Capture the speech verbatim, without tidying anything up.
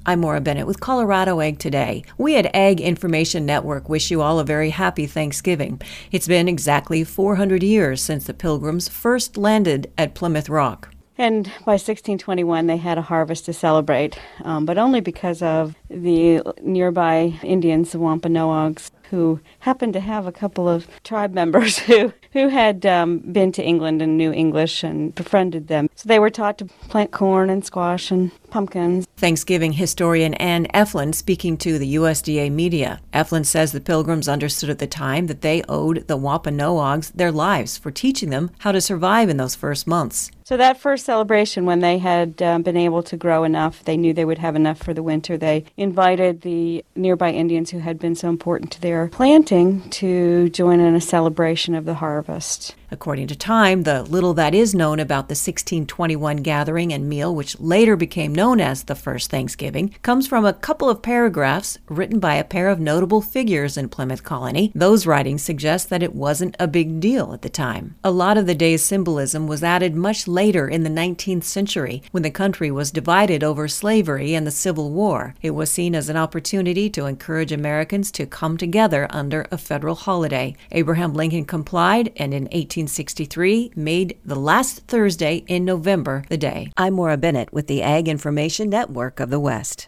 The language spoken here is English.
I'm Maura Bennett with Colorado Ag Today. We at Ag Information Network wish you all a very happy Thanksgiving. It's been exactly four hundred years since the Pilgrims first landed at Plymouth Rock. And by sixteen twenty-one, they had a harvest to celebrate, um, but only because of the nearby Indians, the Wampanoags, who happened to have a couple of tribe members who, who had um, been to England and knew English and befriended them. So they were taught to plant corn and squash and pumpkins. Thanksgiving historian Ann Eflin speaking to the U S D A media. Eflin says the Pilgrims understood at the time that they owed the Wampanoags their lives for teaching them how to survive in those first months. So that first celebration, when they had um, been able to grow enough, they knew they would have enough for the winter, they invited the nearby Indians who had been so important to their planting to join in a celebration of the harvest. According to Time, the little that is known about the sixteen twenty-one gathering and meal, which later became known as the First Thanksgiving, comes from a couple of paragraphs written by a pair of notable figures in Plymouth Colony. Those writings suggest that it wasn't a big deal at the time. A lot of the day's symbolism was added much later in the nineteenth century, when the country was divided over slavery and the Civil War. It was seen as an opportunity to encourage Americans to come together under a federal holiday. Abraham Lincoln complied, and in eighteen sixty-three made the last Thursday in November the day. I'm Maura Bennett with the Ag Information Network of the West.